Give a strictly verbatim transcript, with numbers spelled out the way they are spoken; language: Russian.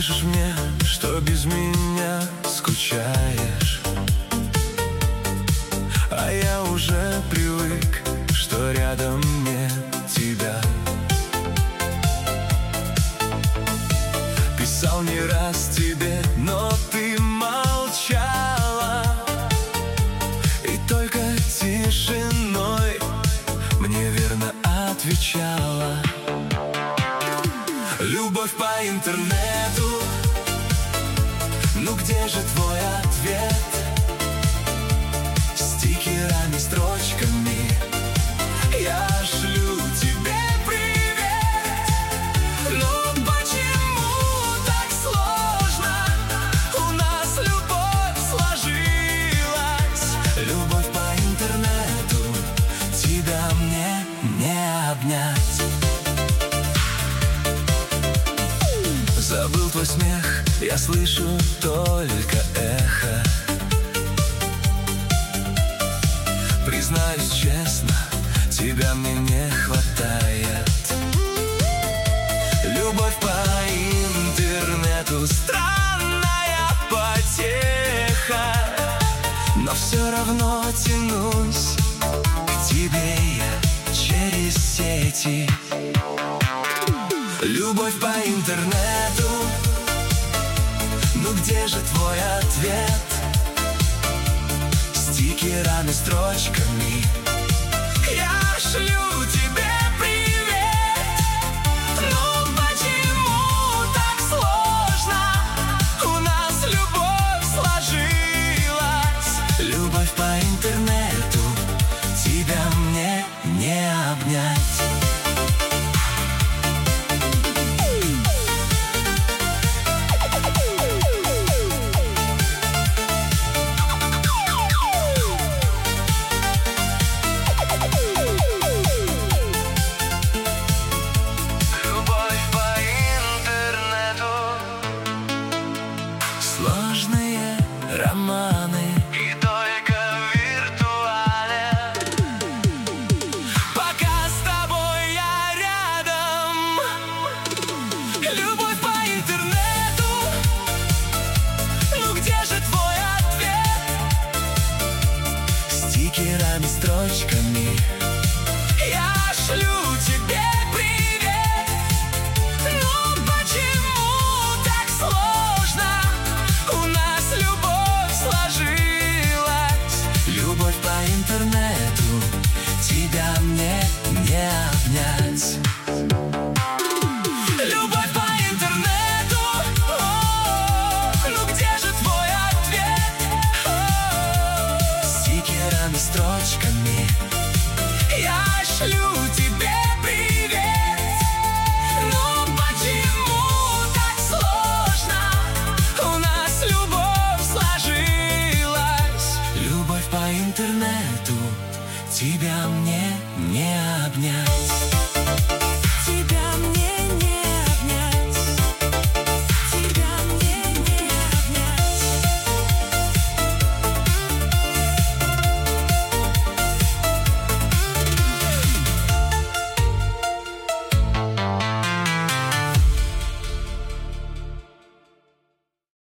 пишешь мне, что без меня скучаешь, а я уже привык, что рядом нет тебя. Писал не раз тебе, но ты молчала, и только тишиной мне верно отвечала. Любовь по интернету, ну где же твой ответ? Стикерами, строчками я шлю тебе привет. Но почему так сложно у нас любовь сложилась? Любовь по интернету, тебя мне не обнять. Забыл твой смех, я слышу только эхо. Признаюсь честно, тебя мне не хватает. Любовь по интернету, странная потеха, но все равно тянусь к тебе я через сети. Любовь по интернету, ну где же твой ответ? Стикерами, строчками я шлю